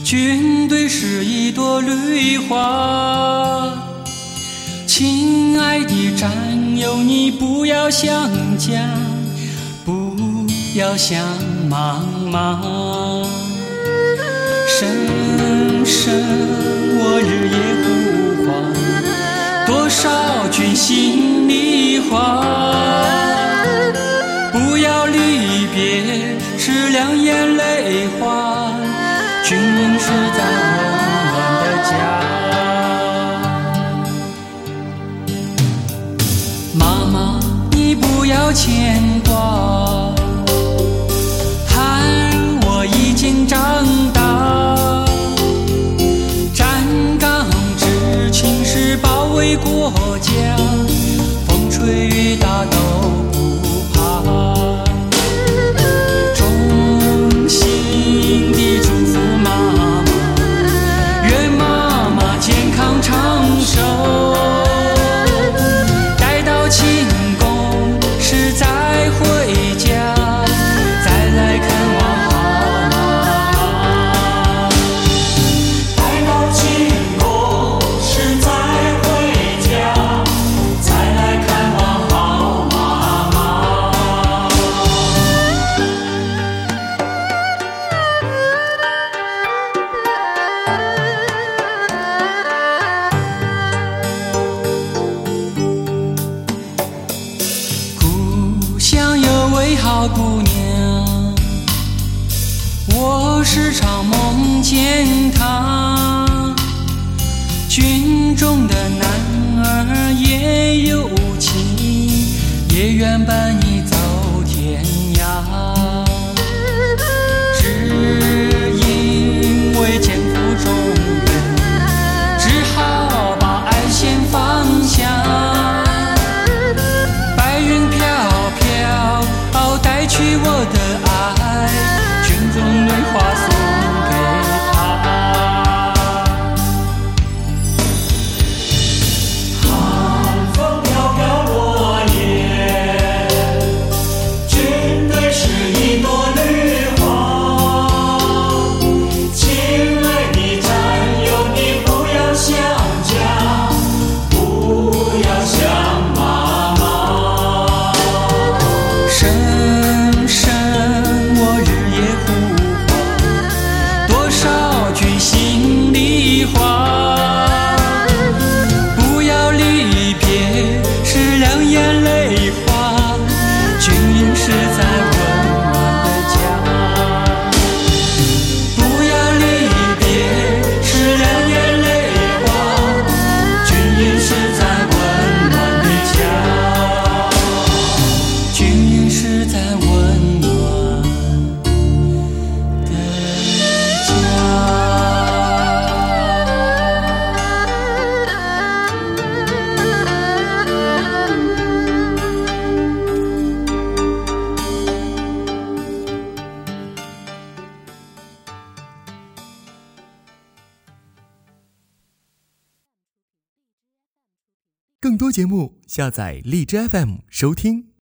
军队是一朵绿花，亲爱的战友，你不要想家，不要想妈妈。声声我日夜呼唤，多少军心里话。不要离别是两眼泪花，军营是在温暖的家。妈妈，你不要牵挂，孩儿我已经长大。站岗执勤是保卫国家，风吹雨打都不怕。衷心地祝福妈妈，愿妈妈健康长寿。待到庆功时再回家，再来看望好妈妈。 待到庆功时再回家，再来看望好妈妈。 故乡有位好姑娘，我时常梦见她。军中的男儿也有情，也愿伴你走天涯。只因为肩负重任，只好把爱先放下。白云飘飘，带去我的爱，军中对话送给他。 寒风飘飘落叶，军队是一朵绿花。亲爱的战友，你不要想家，不要想妈妈。 声声我日夜呼唤，多少句心里话。不要离别是两眼泪花，军营是在温暖的家。不要离别是两眼泪花，军营是在温暖的家。军营是在温暖的家。 更多节目，下载荔枝 FM 收听。